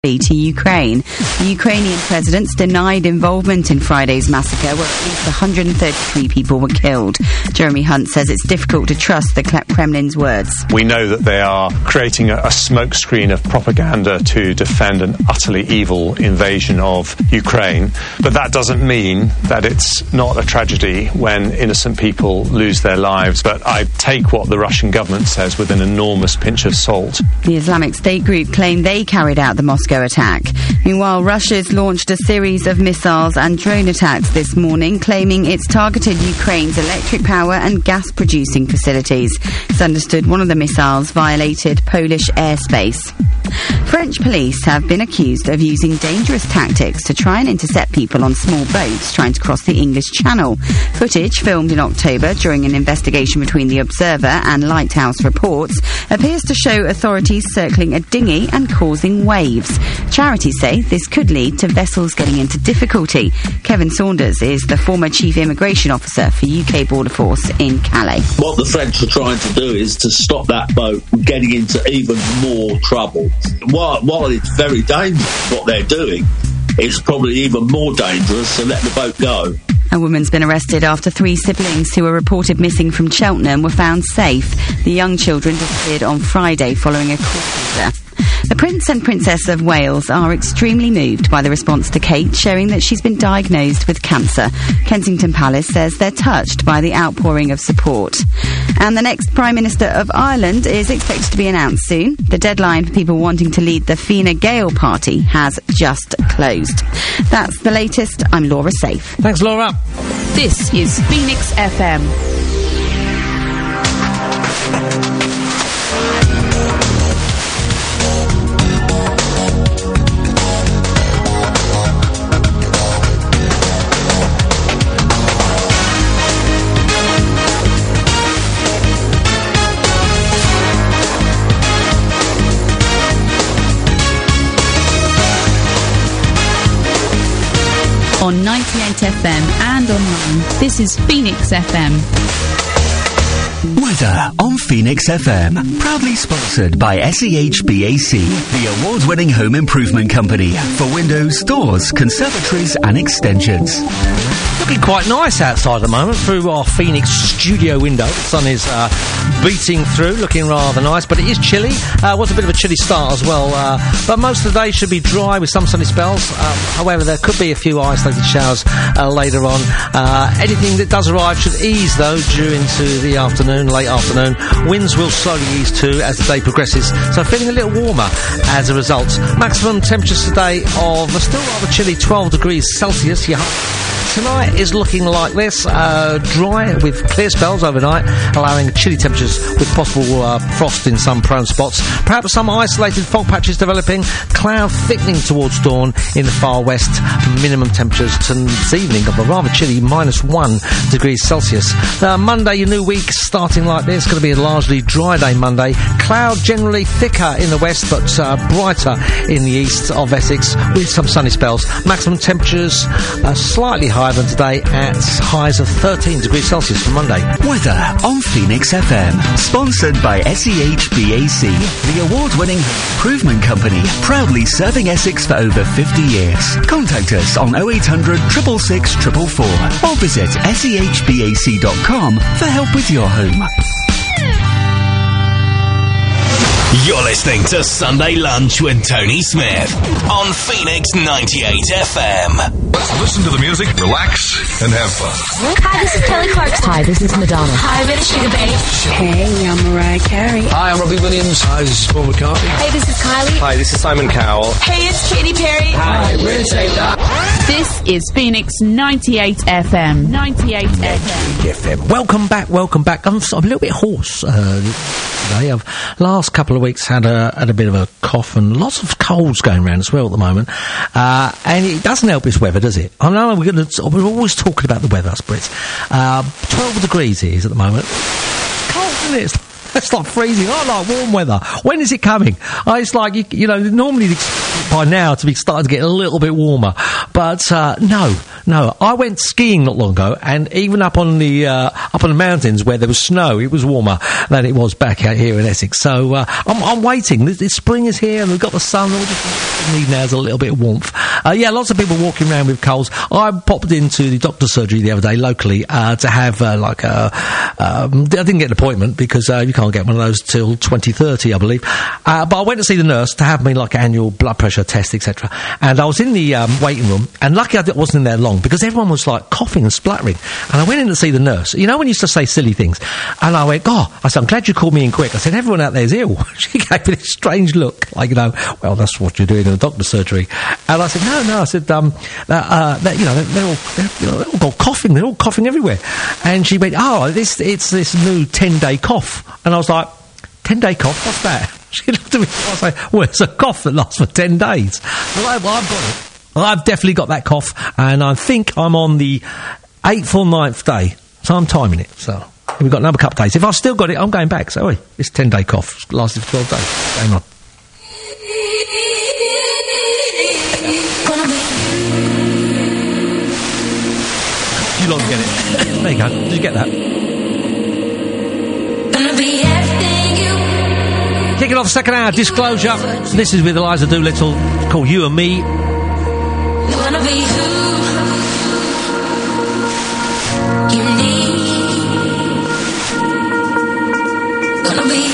to Ukraine. The Ukrainian president's denied involvement in Friday's massacre, where at least 133 people were killed. Jeremy Hunt says it's difficult to trust the Kremlin's words. We know that they are creating a smokescreen of propaganda to defend an utterly evil invasion of Ukraine. But that doesn't mean that it's not a tragedy when innocent people lose their lives. But I take what the Russian government says with an enormous pinch of salt. The Islamic State group claimed they carried out the Moscow attack. Meanwhile, Russia's launched a series of missiles and drone attacks this morning, claiming it's targeted Ukraine's electric power and gas-producing facilities. It's understood one of the missiles violated Polish airspace. French police have been accused of using dangerous tactics to try and intercept people on small boats trying to cross the English Channel. Footage filmed in October during an investigation between The Observer and Lighthouse Reports appears to show authorities circling a dinghy and causing waves. Charities say this could lead to vessels getting into difficulty. Kevin Saunders is the former Chief Immigration Officer for UK Border Force in Calais. What the French are trying to do is to stop that boat from getting into even more trouble. While it's very dangerous what they're doing, it's probably even more dangerous to let the boat go. A woman's been arrested after 3 siblings who were reported missing from Cheltenham were found safe. The young children disappeared on Friday following a court order. The Prince and Princess of Wales are extremely moved by the response to Kate, showing that she's been diagnosed with cancer. Kensington Palace says they're touched by the outpouring of support. And the next Prime Minister of Ireland is expected to be announced soon. The deadline for people wanting to lead the Fine Gael party has just closed. That's the latest. I'm Laura Safe. Thanks, Laura. This is Phoenix FM. On 98 FM and online, this is Phoenix FM. Weather on Phoenix FM. Proudly sponsored by SEHBAC, the award-winning home improvement company for windows, doors, conservatories and extensions. Looking quite nice outside at the moment through our Phoenix studio window. The sun is beating through, looking rather nice, but it is chilly. Was a bit of a chilly start as well, but most of the day should be dry with some sunny spells. However, there could be a few isolated showers later on. Anything that does arrive should ease, though, during to the afternoon, late afternoon. Winds will slowly ease too as the day progresses, so feeling a little warmer as a result. Maximum temperatures today of still rather chilly 12 degrees Celsius. Tonight is looking like this, dry with clear spells overnight, allowing chilly temperatures with possible frost in some prone spots. Perhaps some isolated fog patches developing, cloud thickening towards dawn in the far west. Minimum temperatures this evening of a rather chilly -1 degrees Celsius. Monday, your new week starting like this. Going to be a largely dry day Monday. Cloud generally thicker in the west, but brighter in the east of Essex with some sunny spells. Maximum temperatures slightly higher than today at highs of 13 degrees Celsius for Monday. Weather on Phoenix FM. Sponsored by SEHBAC, the award-winning improvement company, proudly serving Essex for over 50 years. Contact us on 0800 666 444 or visit sehbac.com for help with your home. You're listening to Sunday Lunch with Tony Smith on Phoenix 98 FM. Let's listen to the music, relax, and have fun. Hi, this is Kelly Clarkson. Hi, this is Madonna. Hi, this is Sugar Babe. Hey, I'm Mariah Carey. Hi, I'm Robbie Williams. Hi, this is Paul McCartney. Hey, this is Kylie. Hi, this is Simon Cowell. Hey, it's Katy Perry. Hi, we're Taylor. This is Phoenix 98 FM. 98 FM. Welcome back. I'm a little bit hoarse today. I've last couple of weeks had a bit of a cough and lots of colds going around as well at the moment, and it doesn't help this weather, does it? I know we're always talking about the weather, us Brits. 12 degrees it is at the moment. Cold, isn't it? It's like freezing. I like warm weather. When is it coming? It's like, you know, normally by now to be starting to get a little bit warmer. But, no. I went skiing not long ago, and even up on the mountains where there was snow, it was warmer than it was back out here in Essex. So, I'm waiting. This spring is here, and we've got the sun. All we just need now is a little bit of warmth. Lots of people walking around with colds. I popped into the doctor's surgery the other day locally, to have, I didn't get an appointment because, you can't get one of those till 2030, I believe. But I went to see the nurse to have me like annual blood pressure test, etc. And I was in the waiting room, and lucky I wasn't in there long because everyone was like coughing and spluttering. And I went in to see the nurse. You know when you used to say silly things? And I went, I said, I'm glad you called me in quick. I said, everyone out there is ill. She gave me this strange look, like, you know, well, that's what you're doing in the doctor's surgery. And I said, no. I said, they're all got coughing. They're all coughing everywhere. And she went, it's this new 10-day cough. And I was like, 10-day cough? What's that? She looked at me and I was like, well, it's a cough that lasts for 10 days. Well, I've got it. Well, I've definitely got that cough, and I think I'm on the 8th or 9th day, so I'm timing it. So we've got another couple of days. If I've still got it, I'm going back. So, it's 10-day cough. It's lasted for 12 days. Hang on. You lot get it. There you go. Did you get that? Kicking off the second hour, Disclosure. This is with Eliza Doolittle, called You and Me. Wanna be who you need. Gonna be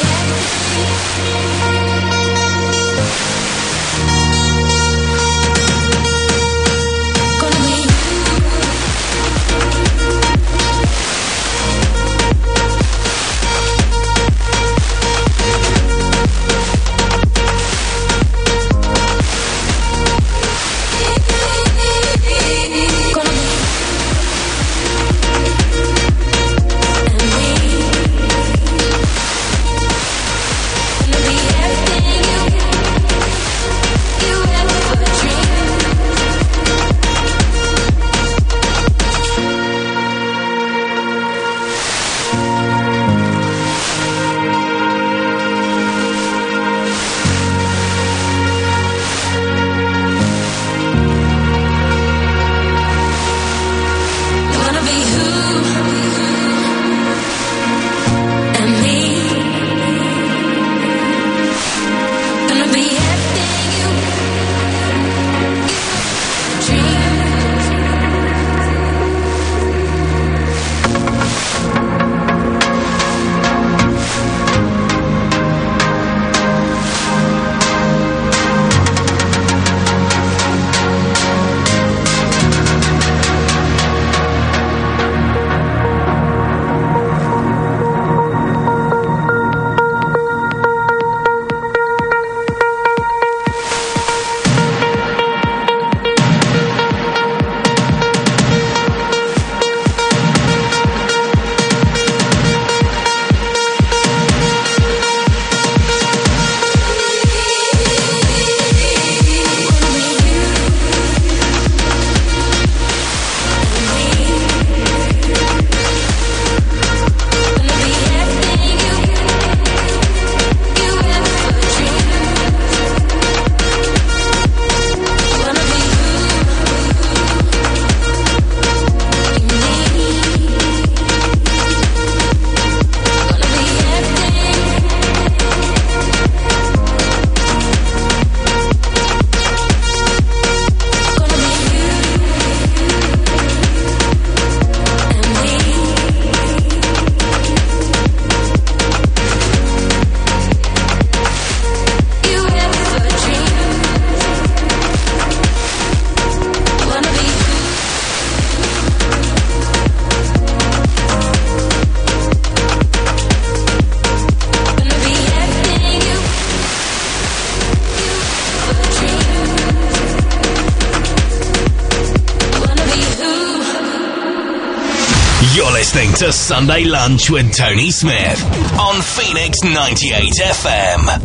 Listening to Sunday Lunch with Tony Smith on Phoenix 98 FM.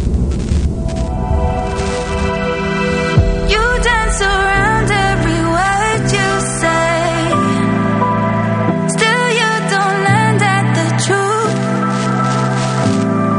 You dance around every word you say. Still you don't land at the truth.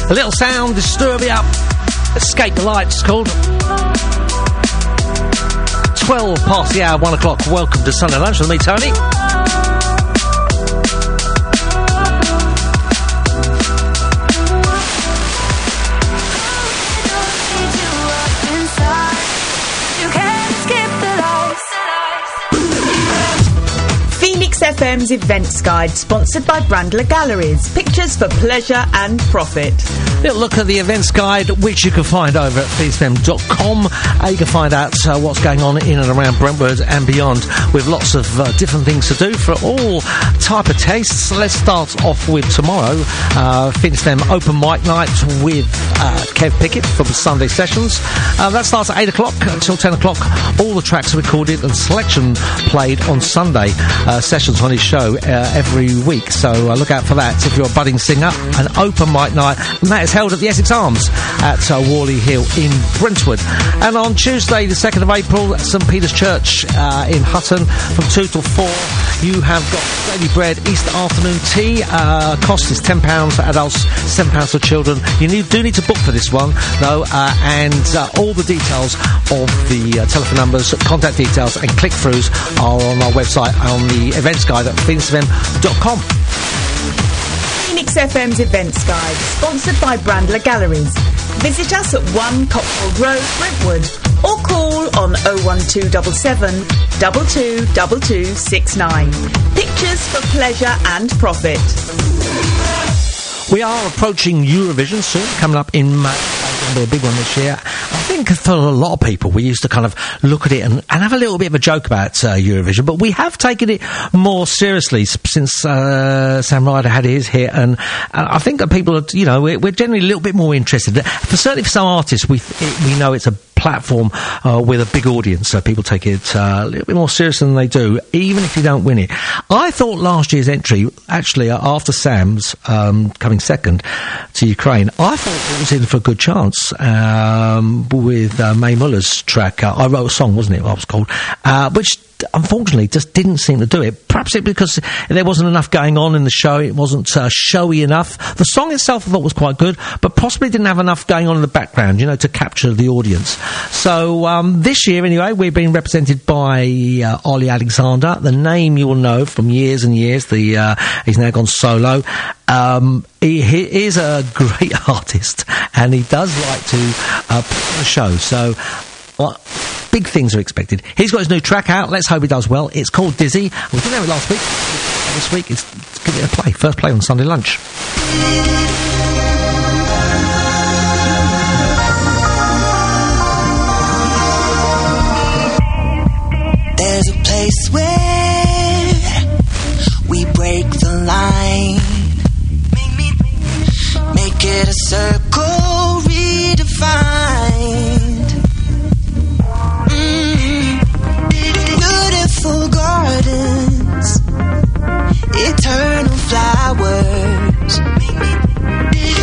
A little sound, Disturbia. Escape the Lights, it's called. 12 past the hour, 1 o'clock. Welcome to Sunday Lunch with me, Tony. FM's Events Guide, sponsored by Brandler Galleries. Pictures for pleasure and profit. Little look at the Events Guide, which you can find over at phoenixfm.com. You can find out what's going on in and around Brentwood and beyond, with lots of different things to do for all type of tastes. Let's start off with tomorrow, Phoenix FM Open Mic Night with Kev Pickett from Sunday Sessions. That starts at 8 o'clock until 10 o'clock. All the tracks are recorded and selection played on Sunday sessions on his show every week, so look out for that if you're a budding singer. An open mic night, and that is held at the Essex Arms at Warley Hill in Brentwood. And on Tuesday the 2nd of April at St Peter's Church in Hutton from 2 till 4 you have got Daily Bread Easter afternoon tea. Cost is £10 for adults, £7 for children. You do need to book for this one though, and all the details of the telephone numbers, contact details and click-throughs are on our website on the events guide at phoenixfm.com. Phoenix FM's Events Guide, sponsored by Brandler Galleries. Visit us at 1 Cotswold Road, Brentwood, or call on 01277 222269. Pictures for pleasure and profit. We are approaching Eurovision soon, coming up in May. It's going to be a big one this year. I think for a lot of people, we used to kind of look at it and have a little bit of a joke about Eurovision, but we have taken it more seriously since Sam Ryder had his hit, and I think that people are, we're generally a little bit more interested. Certainly for some artists, we know it's a platform with a big audience, so people take it a little bit more serious than they do, even if you don't win it. I thought last year's entry, actually, after Sam's coming second to Ukraine, I thought it was in for a good chance with Mae Muller's track. I Wrote a Song, wasn't it? What it was called, which unfortunately just didn't seem to do it. Perhaps it because there wasn't enough going on in the show. It wasn't showy enough. The song itself I thought was quite good, but possibly didn't have enough going on in the background, to capture the audience. So this year anyway, we're being represented by Ollie Alexander, the name you will know from years and years. He's now gone solo. He is a great artist, and he does like to put on a show. So big things are expected. He's got his new track out. Let's hope he does well. It's called Dizzy. We didn't have it last week. This week, it's give it a play. First play on Sunday Lunch. There's a place where we break the line, make it a circle redefined. Beautiful gardens, eternal flowers,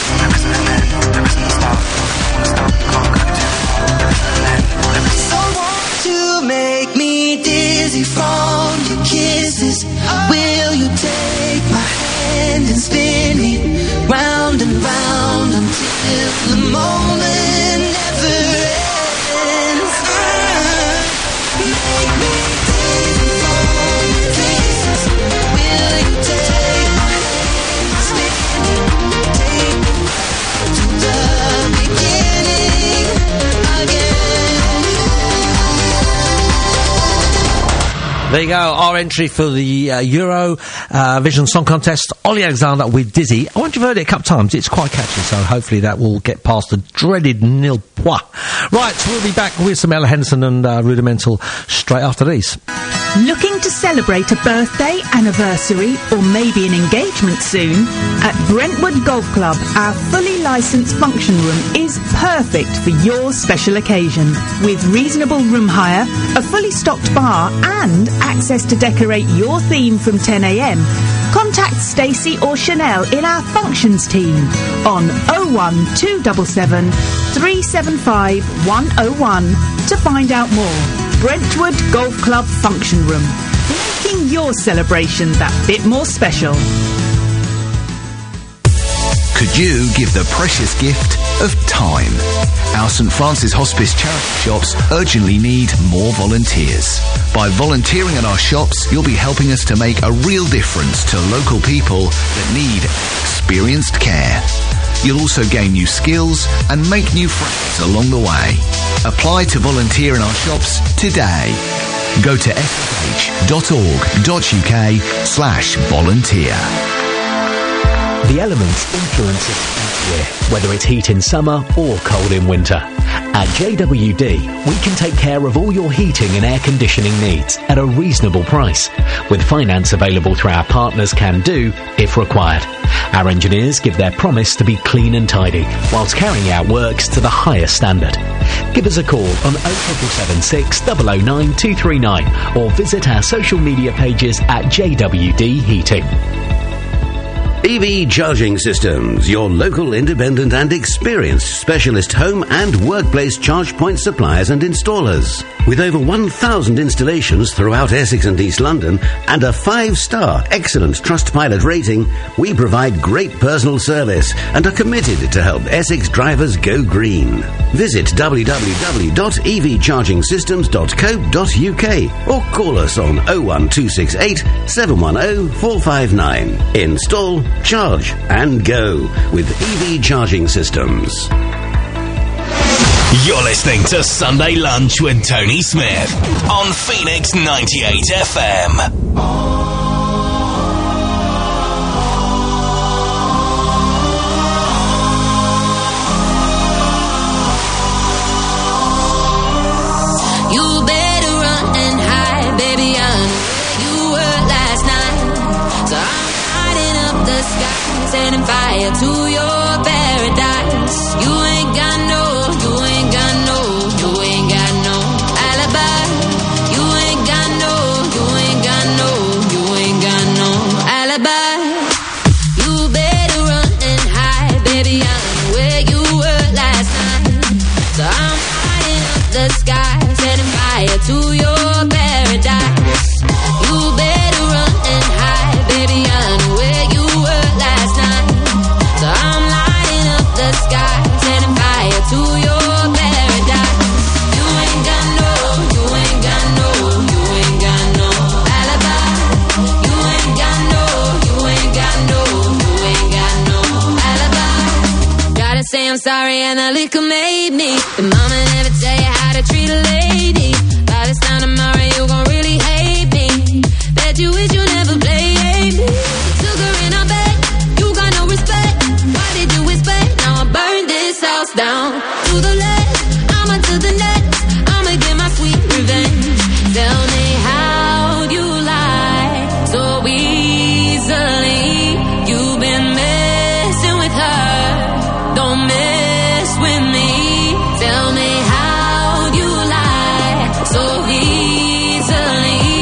To make me dizzy from your kisses, will you take my hand and spin me round and round until the moment never ends? Make me dizzy from your kisses, will you take my hand and spin me, take me to the beginning again? There you go, our entry for the Eurovision Song Contest. Ollie Alexander with Dizzy. I want you've heard it a couple of times. It's quite catchy, so hopefully that will get past the dreaded nil point. Right, so we'll be back with some Ella Henderson and Rudimental straight after these. Looking to celebrate a birthday, anniversary, or maybe an engagement soon? At Brentwood Golf Club, our fully licensed function room is perfect for your special occasion. With reasonable room hire, a fully stocked bar, and access to decorate your theme from 10 a.m, contact Stacey or Chanel in our functions team on 01277 375 101 to find out more. Brentwood Golf Club Function Room, making your celebration that bit more special. Could you give the precious gift of time? Our St Francis Hospice charity shops urgently need more volunteers. By volunteering at our shops, you'll be helping us to make a real difference to local people that need experienced care. You'll also gain new skills and make new friends along the way. Apply to volunteer in our shops today. Go to fsh.org.uk/volunteer. The elements influence us each year, whether it's heat in summer or cold in winter. At JWD, we can take care of all your heating and air conditioning needs at a reasonable price, with finance available through our partners Can Do if required. Our engineers give their promise to be clean and tidy, whilst carrying out works to the highest standard. Give us a call on 07776 009 239 or visit our social media pages at JWD Heating. EV Charging Systems, your local independent and experienced specialist home and workplace charge point suppliers and installers. With over 1,000 installations throughout Essex and East London and a 5-star excellent Trustpilot rating, we provide great personal service and are committed to help Essex drivers go green. Visit www.evchargingsystems.co.uk or call us on 01268 710 459. Install, charge and go with EV Charging Systems. You're listening to Sunday Lunch with Tony Smith on Phoenix 98 FM. You better run and hide, baby. I know where you were last night. So I'm lighting up the sky, setting fire to your paradise. You ain't got no alibi. You ain't got no alibi. You better run and hide, baby. I know where you were last night. So I'm lighting up the sky, setting fire to your paradise. You better run and hide, baby. I know where you were last night. So I'm lighting up the sky, setting fire to your paradise. You ain't got no alibi. You ain't got no alibi. Gotta say I'm sorry and the liquor made me. The mama never tell you how to treat a lady. By this time tomorrow you gon' really hate me. Bet you wish you never played me. Took her in our bed, you got no respect. Why did you expect? Now I burn this house down to the left. I'ma to the next. I'ma get my sweet revenge. Tell me how you lie so easily. You've been messing with her. Don't mess with me. Tell me how you lie so easily.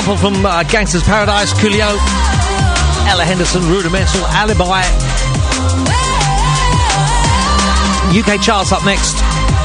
sample from Gangster's Paradise, Coolio, Ella Henderson, Rudimental, Alibi. UK charts up next.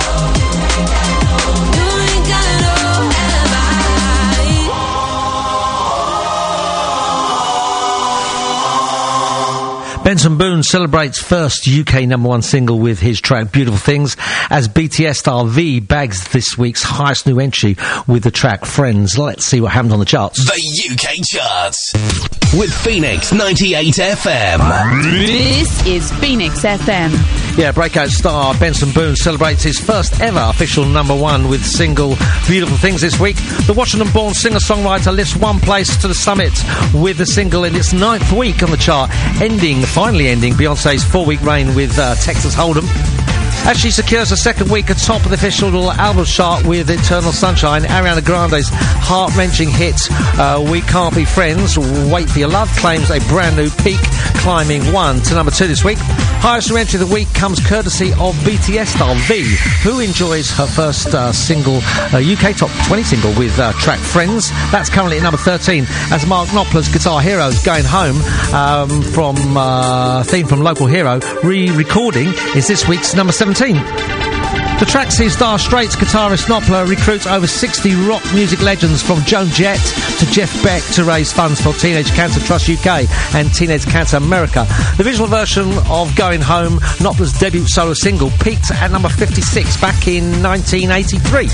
Benson Boone celebrates first UK #1 single with his track Beautiful Things as BTS star V bags this week's highest new entry with the track Friends. Let's see what happened on the charts. The UK charts with Phoenix 98 FM. This is Phoenix FM. Yeah, breakout star Benson Boone celebrates his first ever official #1 with single Beautiful Things this week. The Washington-born singer-songwriter lifts one place to the summit with the single in its 9th week on the chart, finally ending Beyonce's 4-week reign with Texas Hold'em. As she secures a second week atop of the official album chart with Eternal Sunshine, Ariana Grande's heart-wrenching hit We Can't Be Friends, Wait For Your Love, claims a brand new peak, climbing 1 to #2 this week. Highest new entry of the week comes courtesy of BTS star V, who enjoys her first single, UK top 20 single with track Friends. That's currently at #13, as Mark Knopfler's Guitar Hero's Going Home from theme from Local Hero re-recording is this week's #17. The track sees Dire Straits guitarist Knopfler recruits over 60 rock music legends from Joan Jett to Jeff Beck to raise funds for Teenage Cancer Trust UK and Teenage Cancer America. The visual version of Going Home, Knopfler's debut solo single, peaked at #56 back in 1983.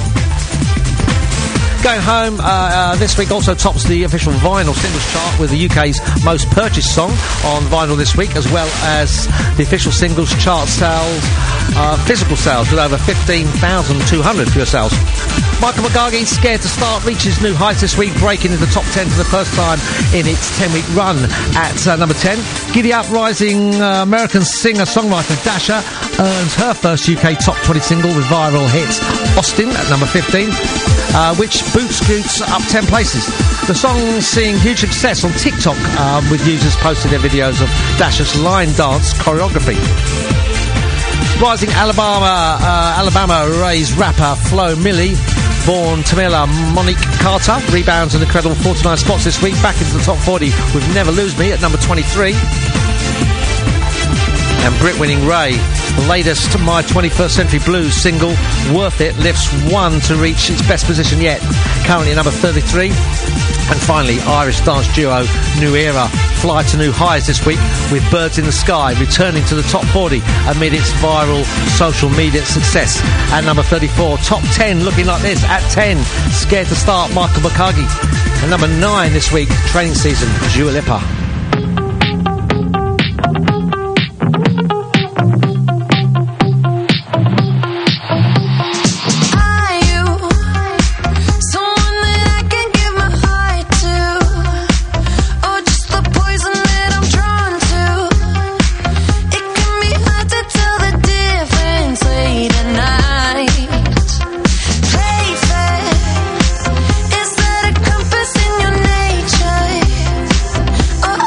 Going Home this week also tops the official vinyl singles chart with the UK's most purchased song on vinyl this week, as well as the official singles chart sales, physical sales with over 15,200 pure sales. Michael McGargy, Scared to Start, reaches new heights this week, breaking into the top 10 for the first time in its 10-week run at #10. Giddy Up, rising American singer-songwriter Dasha earns her first UK top 20 single with viral hit Austin at #15, which boot scoots up 10 places. The song's seeing huge success on TikTok with users posting their videos of Dasha's line dance choreography. Rising Alabama-raised rapper Flo Milli, born Tamila Monique Carter, rebounds an incredible 49 spots this week, back into the top 40 with Never Lose Me at #23. And Brit-winning Ray, the latest My 21st Century Blues single, Worth It, lifts 1 to reach its best position yet, currently at #33. And finally, Irish dance duo New Era fly to new highs this week with Birds in the Sky returning to the top 40 amid its viral social media success. At #34, top 10 looking like this. At 10, Scared to Start, Michael McCarthy. And #9 this week, Training Season, Dua Lipa. Is that a compass in your nature?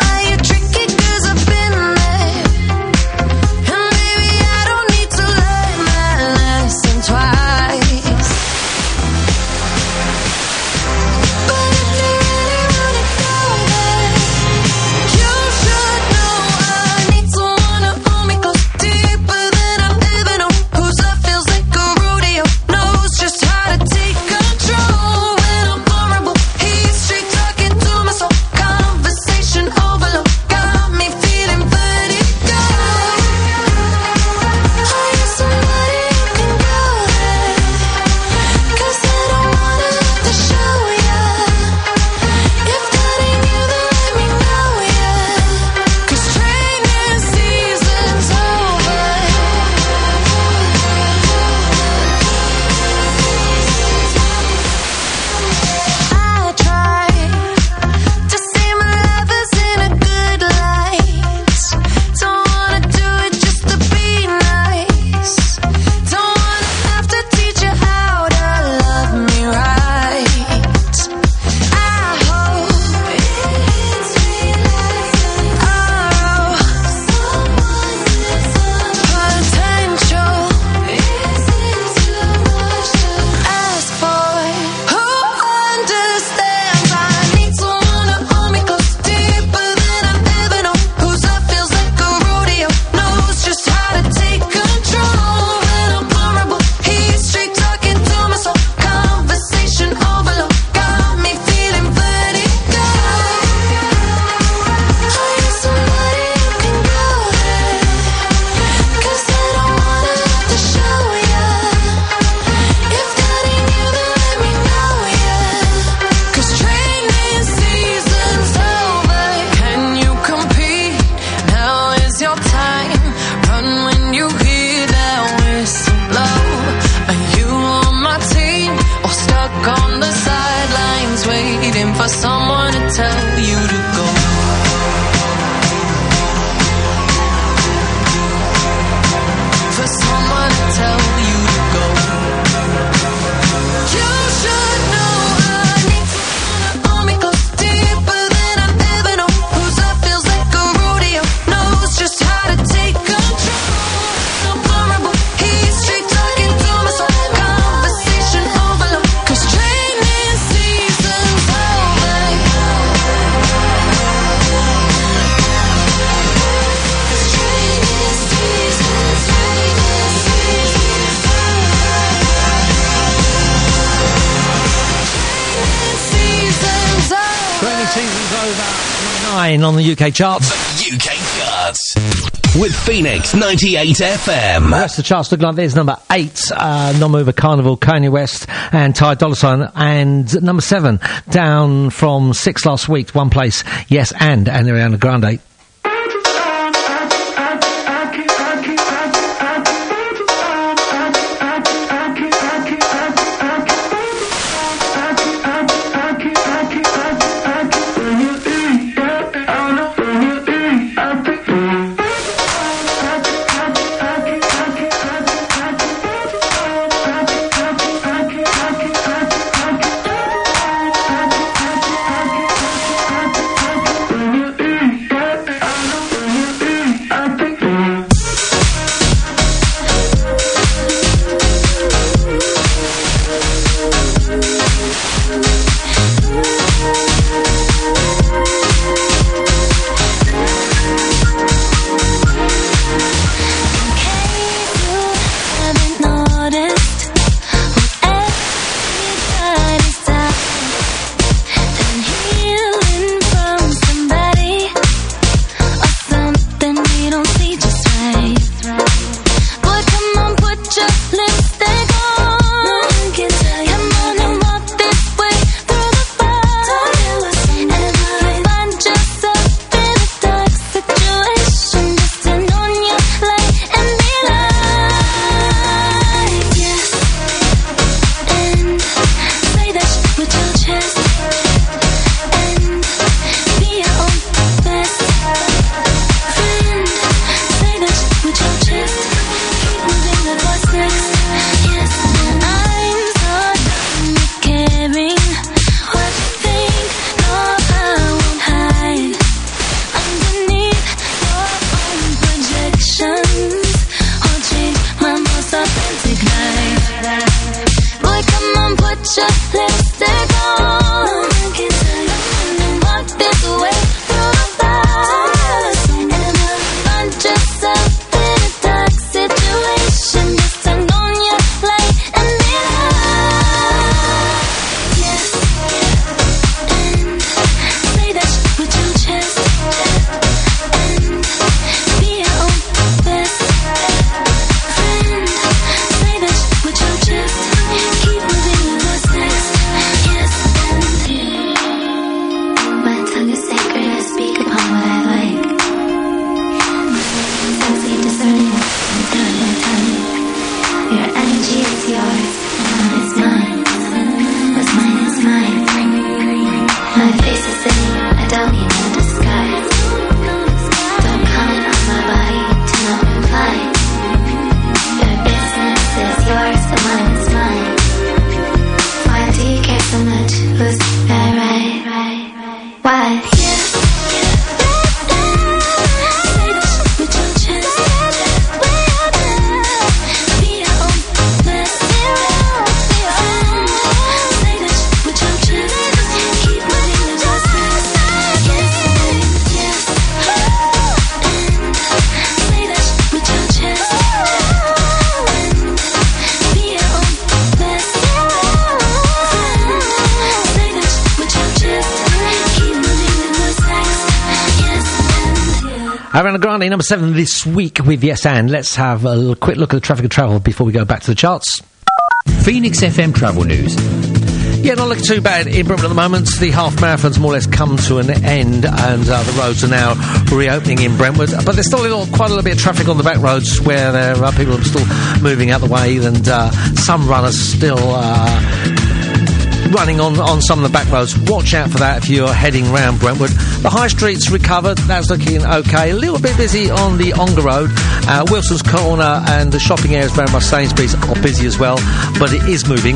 9 on the UK charts. UK charts. With Phoenix 98 FM. The rest of the charts look like this. Number 8, Non-Mover Carnival, Kanye West and Ty Dolla $ign. And number 7, down from 6 last week, one place, Yes and Ariana Grande. Ariana Grande, number 7 this week with Yes And. Let's have a quick look at the traffic and travel before we go back to the charts. Phoenix FM travel news. Yeah, not looking too bad in Brentwood at the moment. The half marathon's more or less come to an end, and the roads are now reopening in Brentwood. But there's still quite a little bit of traffic on the back roads where there are people are still moving out the way, and some runners still running on some of the back roads. Watch out for that if you're heading round Brentwood. The high street's recovered. That's looking okay. A little bit busy on the Ongar Road. Wilson's Corner and the shopping areas around by Sainsbury's are busy as well, but it is moving.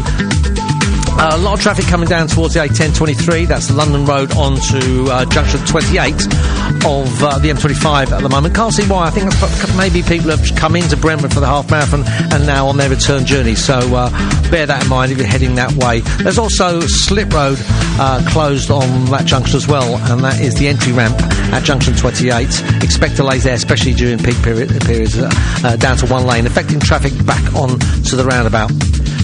A lot of traffic coming down towards the A1023. That's the London Road onto junction 28 of the M25 at the moment. Can't see why. I think that's maybe people have come into Brentwood for the half marathon and now on their return journey. So bear that in mind if you're heading that way. There's also Slip Road closed on that junction as well, and that is the entry ramp at junction 28. Expect delays there, especially during peak periods, down to one lane, affecting traffic back on to the roundabout.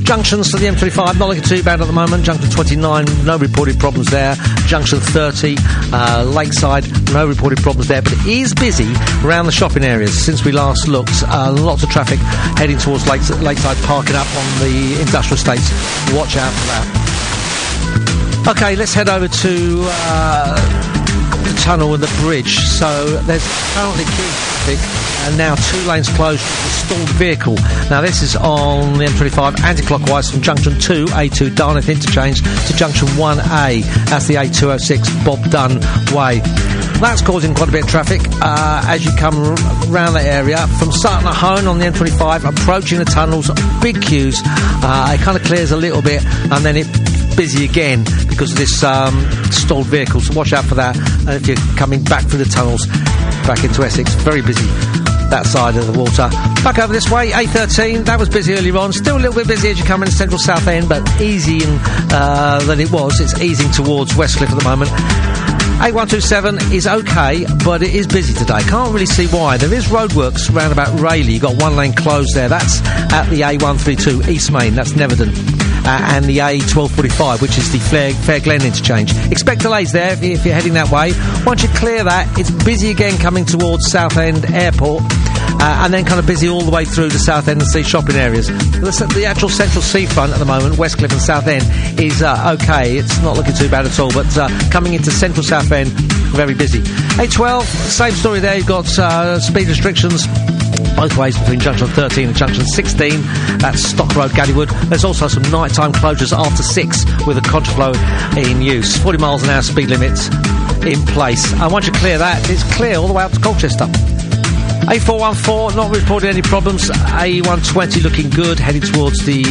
Junctions to the M25, not looking too bad at the moment. Junction 29, no reported problems there. Junction 30, Lakeside, no reported problems there. But it is busy around the shopping areas since we last looked. Lots of traffic heading towards Lakeside, parking up on the industrial estates. Watch out for that. Okay, let's head over to the tunnel and the bridge. So there's currently queuing traffic and now 2 lanes closed with a stalled vehicle. Now this is on the M25 anti-clockwise from Junction 2, A2 Darneth Interchange, to Junction 1A. That's the A206 Bob Dunn Way. That's causing quite a bit of traffic as you come around the area. From Sutton at Hone on the M25, approaching the tunnels, big queues. It kind of clears a little bit and then it's busy again because of this stalled vehicle, so watch out for that. And if you're coming back through the tunnels back into Essex, very busy that side of the water. Back over this way, A13, that was busy earlier on, still a little bit busy as you come in the central South End, but easing than it was. It's easing towards Westcliff at the moment. A127 is okay, but it is busy today. Can't really see why. There is roadworks round about Rayleigh. You've got 1 lane closed there. That's at the A132 East Main. That's Neverton. And the A1245, which is the Fair Glen interchange. Expect delays there if you're heading that way. Once you clear that, it's busy again coming towards Southend Airport. And then kind of busy all the way through the Southend and Sea shopping areas. The actual central seafront at the moment, Westcliff and Southend, is okay. It's not looking too bad at all, but coming into central Southend, very busy. A12, same story there. You've got speed restrictions both ways between Junction 13 and Junction 16. That's Stock Road, Gaddywood. There's also some nighttime closures after 6 with a contraflow in use. 40 miles an hour speed limits in place. And once you clear that, it's clear all the way up to Colchester. A414, not reporting any problems. A120 looking good, heading towards the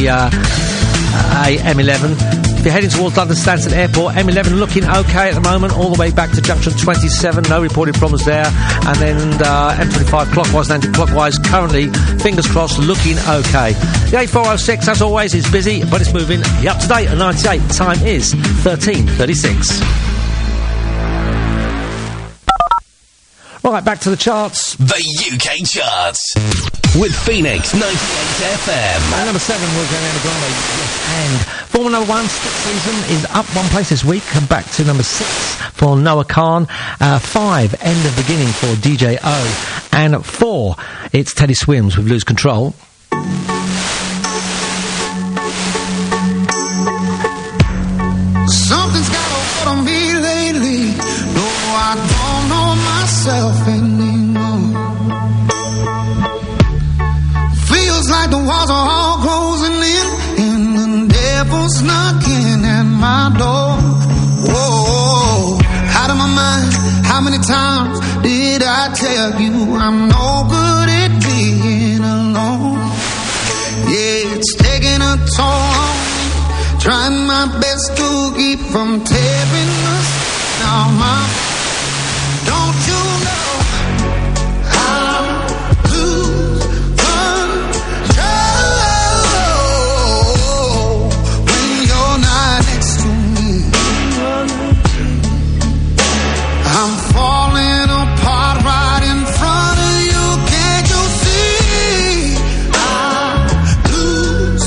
M11. If you're heading towards London Stansted Airport, M11 looking okay at the moment, all the way back to Junction 27, no reported problems there. And then M25 clockwise and anti-clockwise, currently, fingers crossed, looking okay. The A406, as always, is busy, but it's moving. You're up to date at 98. The time is 13:36. Right, back to the charts. The UK charts. With Phoenix 98 FM. At number 7, we'll go Ariana Grande. And Formula number 1, Stick Season, is up 1 place this week. Come back to number 6 for Noah Khan. 5, End of Beginning for DJ O. And at 4, it's Teddy Swims with Lose Control. Something's got a hold on me lately. No, I don't know myself anymore. Feels like the walls are all closing in, and the devil's knocking at my door. Whoa, out of my mind. How many times did I tell you I'm no good at being alone? Yeah, it's taking a toll on me. Trying my best to keep from tearing us down my. Don't you know I lose control when you're not next to me? I'm falling apart right in front of you. Can't you see? I lose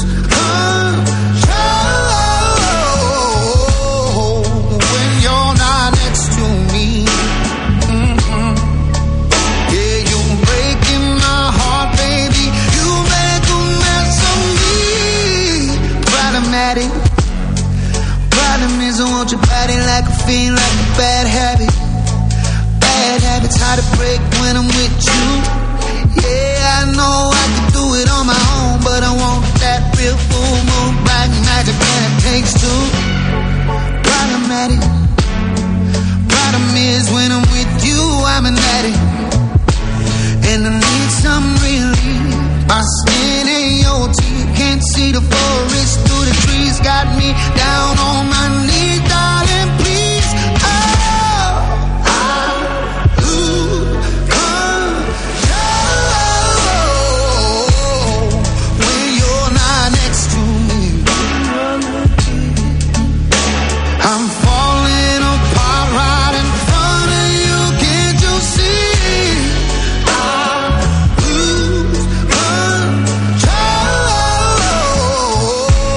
control when you're not next to me. Yeah, you're breaking my heart, baby. You make a mess of me. Problematic. Problem is I want your body like a fiend, like a bad habit. Bad habits hard to break when I'm with you. Yeah, I know I can do it on my own, but I want that real full moon black magic that it takes two. Problematic. Problem is when I'm with you, I'm an addict, and I need some relief. My skin and your teeth, can't see the forest through the trees. Got me down on my knees, darling, please. Oh, I lose control when you're not next to me. I'm falling apart right in front of you. Can't you see? I lose control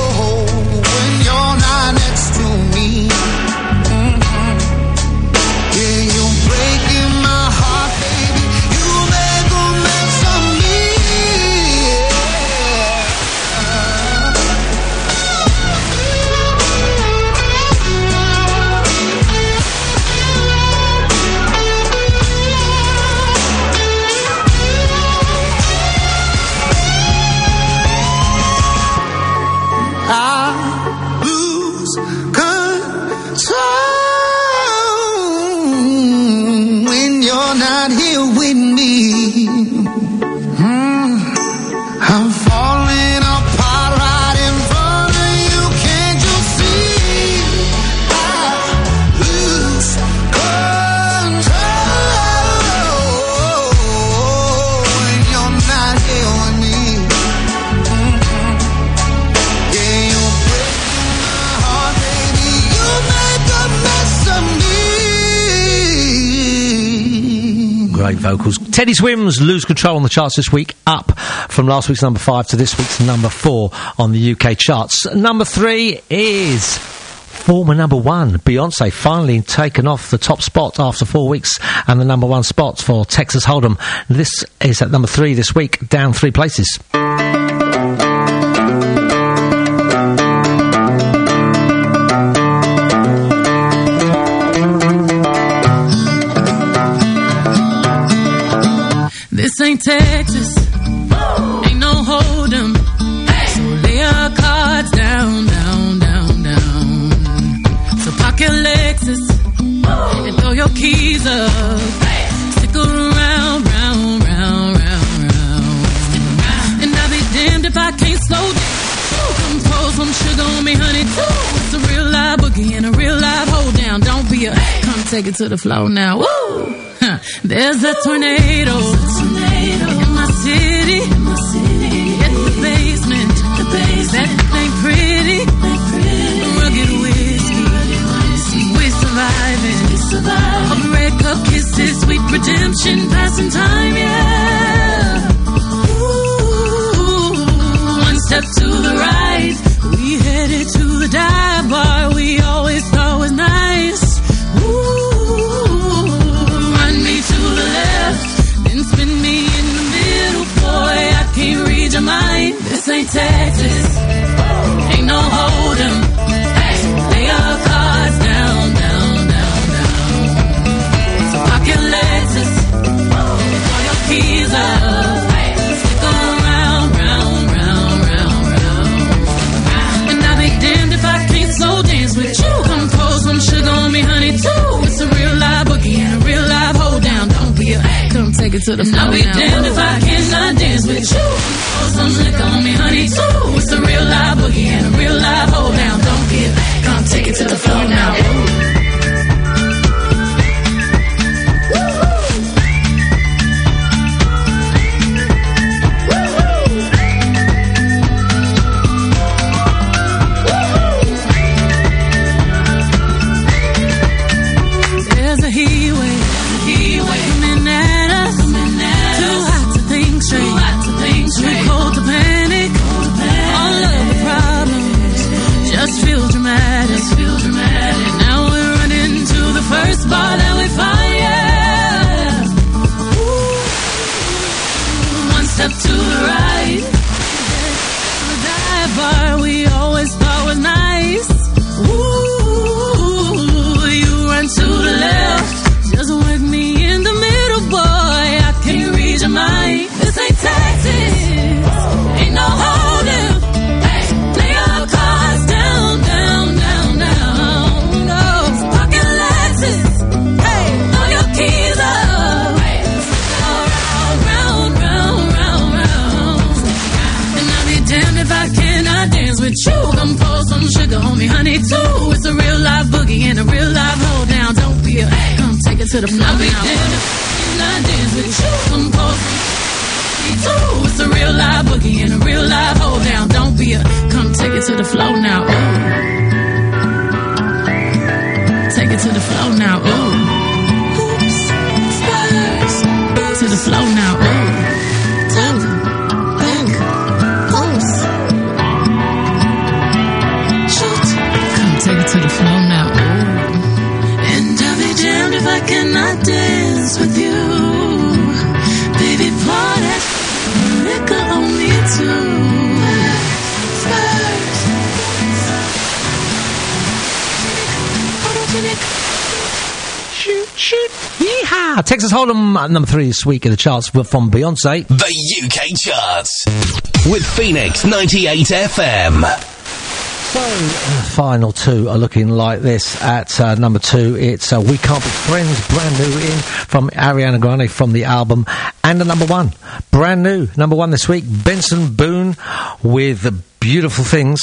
great vocals. Teddy Swims, Lose Control on the charts this week, up from last week's number 5 to this week's number 4 on the UK charts. Number 3 is former number 1, Beyonce, finally taken off the top spot after 4 weeks, and the number 1 spot for Texas Hold'em. This is at number 3 this week, down 3 places. This ain't Texas, ain't no Hold'em, so lay your cards down, down, down, down. So park your Lexus and throw your keys up. Stick around, round, round, round, round. And I'll be damned if I can't slow down. Come pour some sugar on me, honey, too. It's a real live boogie and a real live hold down. Don't be a, come take it to the floor now. Woo! There's a tornado in my city. At the basement. That ain't pretty. Rugged whiskey. We're surviving. Of red cup kisses, sweet redemption, passing time, yeah. Ooh, one step to the right. We headed to the dive bar we always thought was nice. Spin me in the middle, boy, I can't read your mind. This ain't Texas, ain't no Hold'em. Lay your cards down, down, down, down. So park your Lexus, throw your keys up. Stick around, round, round, round, round. And I'll be damned if I can't slow dance with you. Come pour some sugar on me, honey, too. It's a real live boogie and a real live hold down. Don't be a come take it to the floor. I'll be damned if I cannot dance with you. Pour some liquor on me, honey, too. It's a real live boogie and a real live hold down. Don't be a come take it to the floor now. There's a heat wave coming at us. Too hot to think straight. Too cold to panic. All of the problems just feel dramatic. Now we're running to the first bar that we find, yeah. Ooh, one step to the right. The dive bar we always thought was nice. Ooh, you run to the left. Just work me in the middle, boy. I can't read your mind. This ain't Texas, ain't no Hold'em. Lay your cards down, down, down, down. No, pocket Lexus. Hey, throw your keys up. Round, round, round, round, round. And I'll be damned if I cannot dance with you. Come pour some sugar on me, honey, too. It's a real live boogie and a real live hold down. Don't be a come take it to the floor. I'll be damned if I dance with you. Come pour some too. It's a real live boogie and a real live hold down. Don't be a come take it to the floor now. Ooh. Take it to the floor now. Ooh. Oops. Spurs. To the floor now. Ooh. Tap. Back. Oops. Shoot. Come take it to the floor now. Ooh. And I'll be damned if I cannot dance with you. Baby, pour that liquor on me too. Spurs. Shoot, shoot. Yeehaw! Texas Hold'em at number 3 this week in the charts from Beyonce. The UK charts with Phoenix 98 FM. So, final 2 are looking like this. At number 2, it's We Can't Be Friends, brand new in from Ariana Grande from the album. And at number 1, brand new, number 1 this week, Benson Boone with Beautiful Things.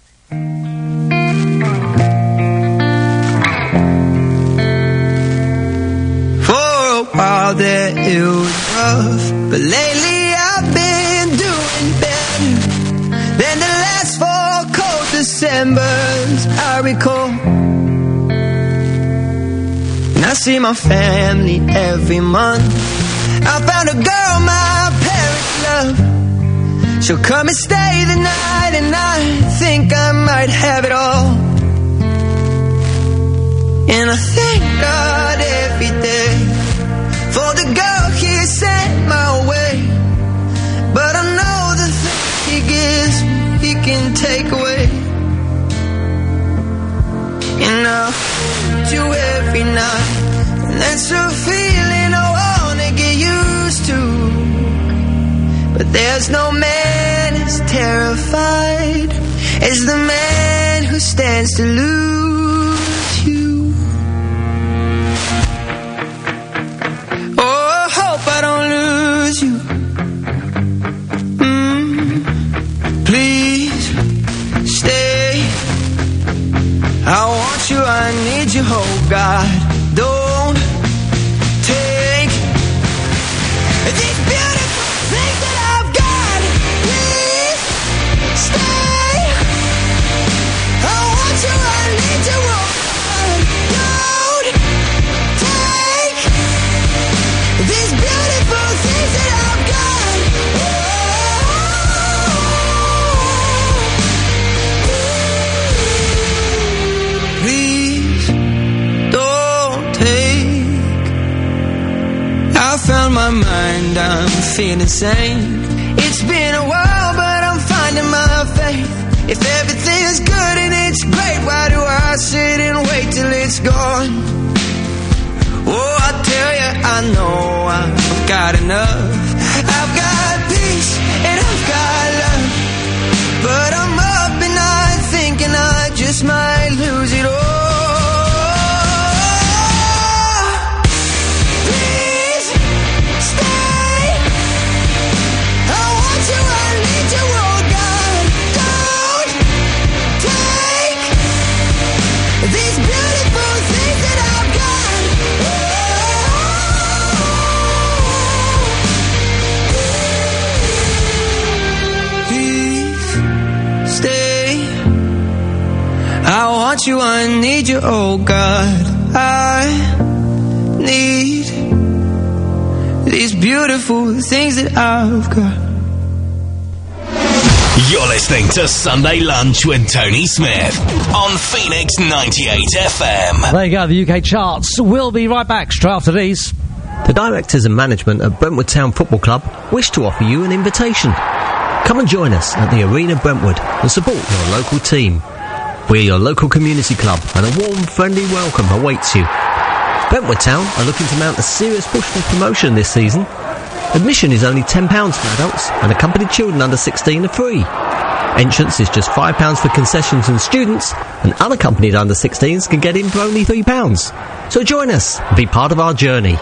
For a while there it was rough, but lately I've been doing better than the last 4 cold Decembers I recall. And I see my family every month, I found a girl my parents love. She'll come and stay the night, and I think I might have it all. And I thank God every day for the girl He sent my way. But I know the things He gives He can take away. And I hold you every night, and that's a feeling I wanna get used to. But there's no man as terrified as the man who stands to lose you. Oh, I hope I don't lose you. Please stay. I want you, I need you, oh God. Don't take these beautiful things that I've got. Please stay. I want you, I need you, oh God. Don't take these beautiful things that I've got. Please don't take. I found my mind, I'm feeling sane. It's been a while, but I'm finding my faith. If everything's good and it's great, why do I sit and wait till it's gone? Oh, I tell you, I know I've got enough. I've got peace and I've got love, but I'm up and I'm thinking I just might lose it all. Please stay. I want you, I need you, oh God. Don't take these beautiful things that I've got. Please stay. I want you, I need you, oh God. I need these beautiful things that I've got. You're listening to Sunday Lunch with Tony Smith on Phoenix 98 FM. There you go, the UK charts. We'll be right back straight after these. The directors and management at Brentwood Town Football Club wish to offer you an invitation. Come and join us at the Arena Brentwood and support your local team. We're your local community club, and a warm, friendly welcome awaits you. Brentwood Town are looking to mount a serious push for promotion this season. Admission is only £10 for adults, and accompanied children under 16 are free. Entrance is just £5 for concessions and students, and unaccompanied under 16s can get in for only £3. So join us and be part of our journey.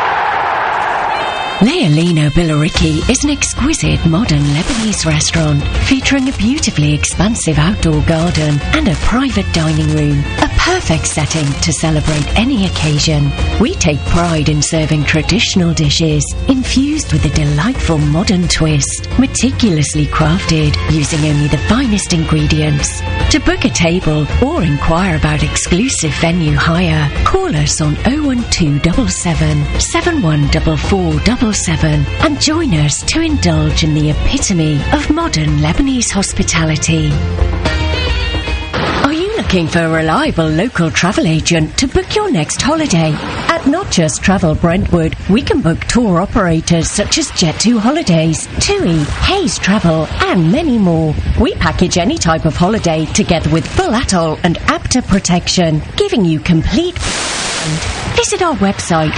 Leolino Billericay is an exquisite modern Lebanese restaurant featuring a beautifully expansive outdoor garden and a private dining room, a perfect setting to celebrate any occasion. We take pride in serving traditional dishes infused with a delightful modern twist, meticulously crafted using only the finest ingredients. To book a table or inquire about exclusive venue hire, call us on 01277 714477 and join us to indulge in the epitome of modern Lebanese hospitality. Are you looking for a reliable local travel agent to book your next holiday? At Not Just Travel Brentwood, we can book tour operators such as Jet2 Holidays, TUI, Hayes Travel, and many more. We package any type of holiday together with full atoll and APTA protection, giving you complete. Visit our website,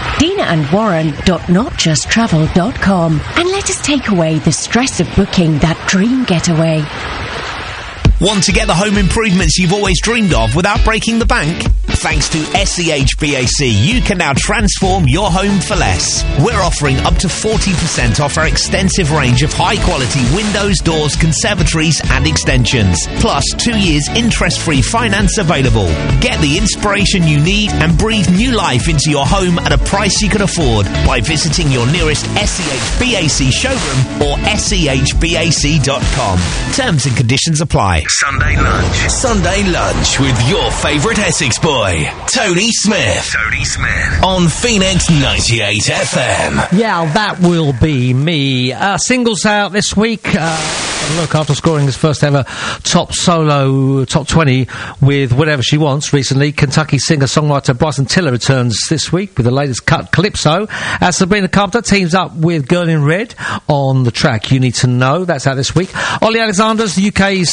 dinaandwarren.notjusttravel.com, and let us take away the stress of booking that dream getaway. Want to get the home improvements you've always dreamed of without breaking the bank? Thanks to SEHBAC, you can now transform your home for less. We're offering up to 40% off our extensive range of high-quality windows, doors, conservatories and extensions. Plus 2 years interest-free finance available. Get the inspiration you need and breathe new life into your home at a price you can afford by visiting your nearest SEHBAC showroom or SEHBAC.com. Terms and conditions apply. Sunday Lunch. Sunday Lunch with your favourite Essex boy, Tony Smith. Tony Smith. On Phoenix 98 FM. Yeah, that will be me. Singles out this week. Look, after scoring his first ever top 20 with Whatever She Wants recently, Kentucky singer-songwriter Bryson Tiller returns this week with the latest cut, Calypso. As Sabrina Carpenter teams up with Girl in Red on the track You Need to Know. That's out this week. Ollie Alexander's the UK's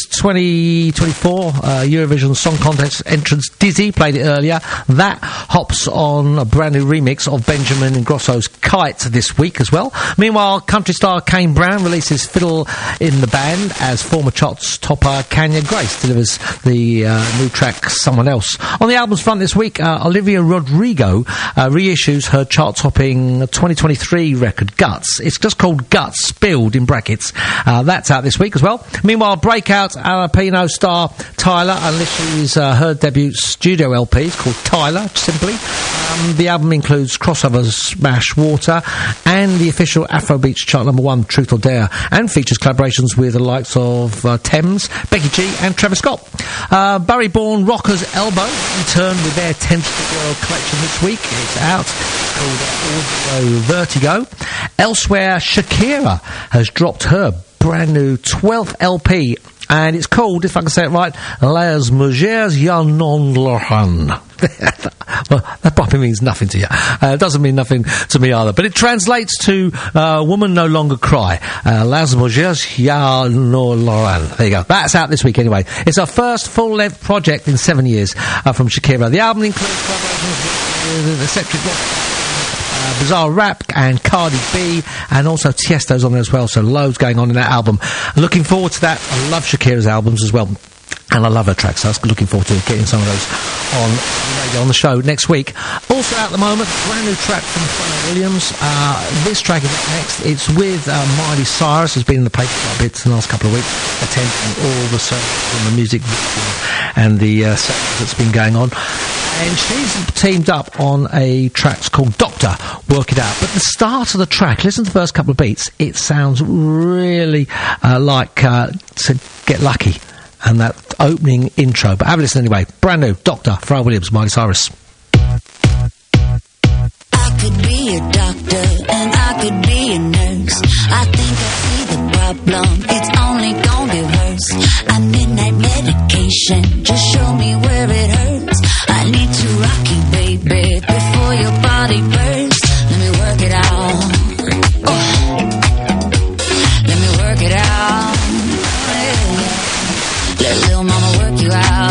2024 Eurovision Song Contest entrance, Dizzy, played it earlier. That hops on a brand new remix of Benjamin Ingrosso's Kite this week as well. Meanwhile, country star Kane Brown releases Fiddle in the Band as former charts topper Kanye Grace delivers the new track Someone Else. On the album's front this week, Olivia Rodrigo reissues her chart-topping 2023 record, Guts. It's just called Guts, spilled in brackets. That's out this week as well. Meanwhile, breakout Alapino star Tyler unleashes her debut studio LP. It's called Tyler, simply. The album includes crossover smash Water and the official Afrobeats chart #1, Truth or Dare, and features collaborations with the likes of Thames, Becky G and Trevor Scott. Bury-born rockers Elbow returned with their 10th World collection this week. It's out. It's called Audio Vertigo. Elsewhere, Shakira has dropped her brand new 12th LP, and it's called, if I can say it right, Les Mujeres Ya Non Lohan. Well, that probably means nothing to you. It doesn't mean nothing to me either. But it translates to Woman No Longer Cry. Las Mujeres Ya No Lohan. There you go. That's out this week anyway. It's our first full-length project in 7 years from Shakira. The album includes collaborations with Eccentric Rock, Bizarre Rap and Cardi B, and also Tiesto's on there as well, so loads going on in that album. Looking forward to that. I love Shakira's albums as well, and I love her tracks, so I was looking forward to getting some of those on the show next week. Also out at the moment, brand new track from Pharrell Williams. This track is up next. It's with Miley Cyrus, who's been in the paper quite a bit in the last couple of weeks, attending all the services and the music and the sessions that's been going on. And she's teamed up on a track called Doctor, Work It Out. But the start of the track, listen to the first couple of beats, it sounds really like to Get Lucky and that opening intro. But have a listen anyway. Brand new, Doctor, Pharrell Williams, Miley Cyrus. I could be a doctor and I could be a nurse. I think I see the problem, it's only gonna get worse. I need that medication, just show me where it hurts. I need to rock you, baby, before your body bursts. Let me work it out. Let me work it out. Let little mama work you out.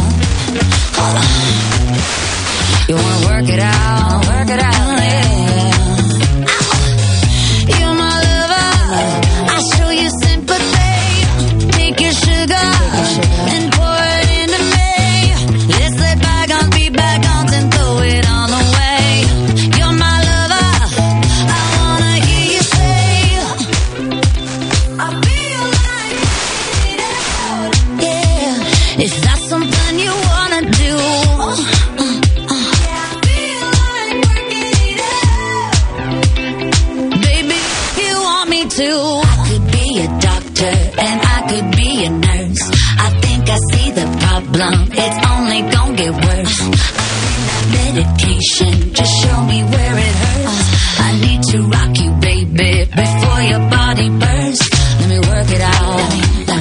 You wanna work it out, work it out, yeah. You're my lover, I show you sympathy. Take your sugar and pour it into me. Let's let bygones be bygones and throw it on away. You're my lover, I wanna hear you say, I'll be your life. Yeah, is that something you wanna do? I could be a doctor and I could be a nurse. I think I see the problem, it's only gonna get worse. I need that medication, just show me where it hurts. I need to rock you, baby, before your body bursts. Let me work it out. Let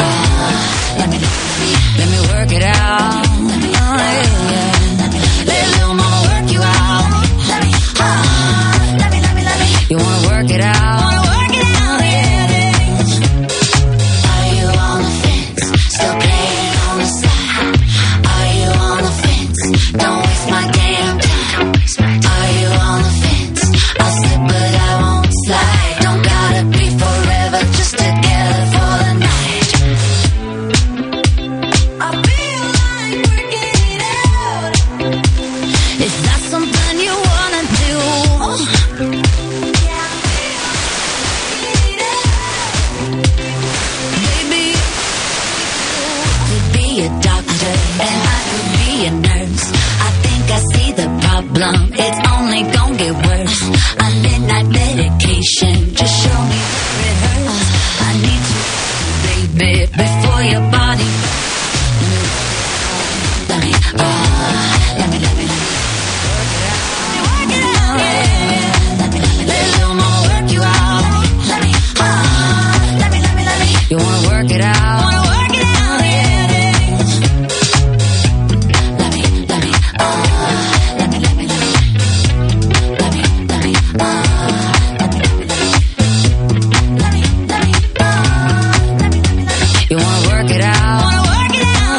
me work it out. Let little mama work you out. You wanna work it out? Don't waste my damn time. Are you on the fence? I'll slip but I won't slide. Don't gotta be forever, just together for the night. I'll be alive, working it out. Is that something you wanna do? Yeah, baby, you could be a doctor and I could be a nurse. I see the problem, it's only gonna get worse. I need that medication, just show me where it hurts. I need to, baby, before your body work it out. Wanna work it out, yeah. Let me, let me, let me, let me, let me, let me, let me, let me, let me, you wanna work it out. Wanna work it out,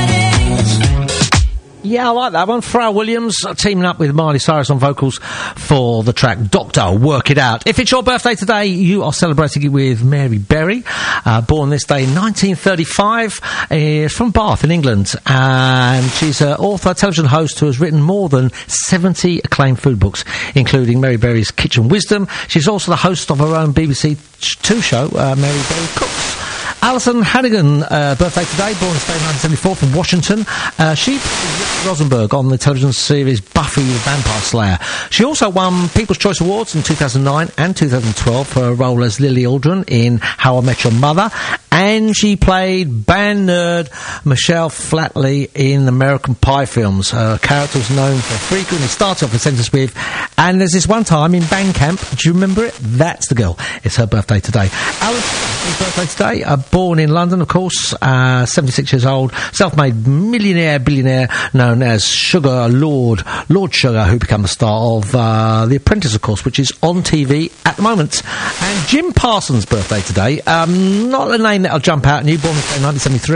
yeah. Yeah, I like that one. Pharrell Williams teaming up with Miley Cyrus on vocals for the track Doctor, Work It Out. If it's your birthday today, you are celebrating it with Mary Berry, born this day in 1935, from Bath in England, and she's an author, television host who has written more than 70 acclaimed food books, including Mary Berry's Kitchen Wisdom. She's also the host of her own BBC Two show, Mary Berry Cooks. Alison Hannigan, birthday today, born this day in 1974 from Washington. She played Rick Rosenberg on the television series Buffy the Vampire Slayer. She also won People's Choice Awards in 2009 and 2012 for her role as Lily Aldrin in How I Met Your Mother, and she played band nerd Michelle Flatley in American Pie films. Her character was known for frequently starting off a sentence with, and there's this one time in band camp, do you remember it? That's the girl. It's her birthday today. Allison's birthday today, born in London, of course, 76 years old, self-made millionaire, billionaire, known as Sugar Lord Sugar, who became the star of The Apprentice, of course, which is on TV at the moment. And Jim Parsons' birthday today, not a name that'll jump out, new, born in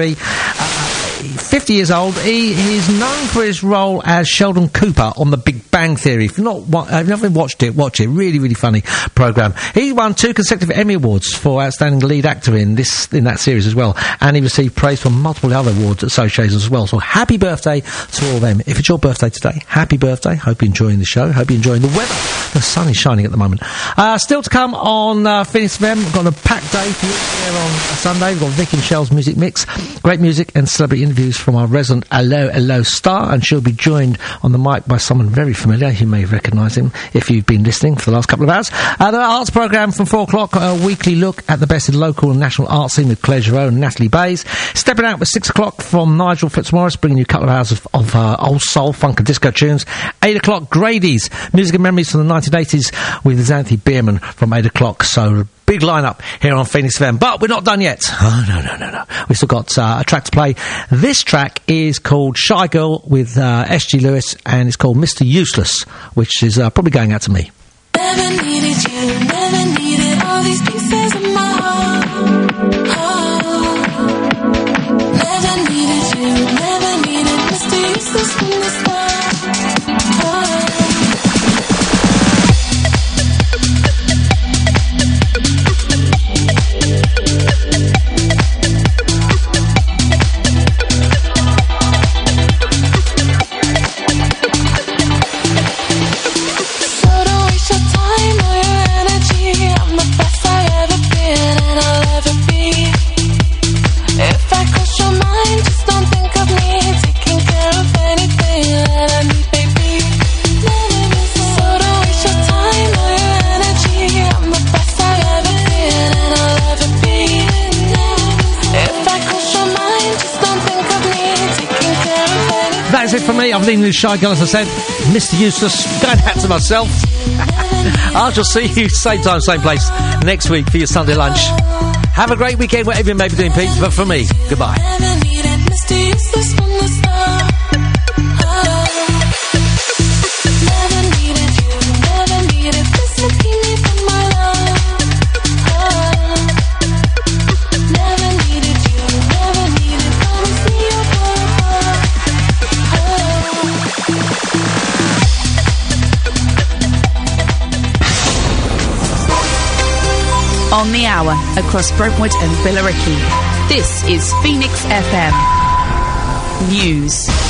1973, 50 years old. He is known for his role as Sheldon Cooper on The Big Bang Theory. If you've never watched it, watch it. Really, really funny programme. He won 2 consecutive Emmy Awards for Outstanding Lead Actor in that series as well, and he received praise from multiple other awards associations as well. So happy birthday to all of them. If it's your birthday today, happy birthday. Hope you're enjoying the show. Hope you're enjoying the weather. The sun is shining at the moment. Still to come on Phoenix FM. We've got a packed day for you here on Sunday. We've got Vic and Shell's Music Mix. Great music and celebrity interviews from our resident Hello star, and she'll be joined on the mic by someone very familiar. You may recognise him if you've been listening for the last couple of hours. The arts programme from 4 o'clock, a weekly look at the best in local and national art scene with Claire Giroux and Natalie Bays. Stepping out with 6 o'clock from Nigel Fitzmaurice, bringing you a couple of hours of old soul, funk and disco tunes. 8 o'clock, Grady's Music and Memories from the 1980s with Xanthi Bierman from 8 o'clock. So big lineup here on Phoenix FM. But we're not done yet. Oh, no. We've still got a track to play. This track is called Shy Girl with S.G. Lewis, and it's called Mr. Useless, which is probably going out to me. Never needed you, never needed all these pieces of my heart. Never needed you, never needed Mr. Useless from the start. That's it for me. I've been with Shy Girl, as I said. Mr. Useless, going out to myself. I shall see you same time, same place next week for your Sunday lunch. Have a great weekend, whatever you may be doing, Pete. But for me, goodbye. On the hour, across Brentwood and Billericay. This is Phoenix FM News.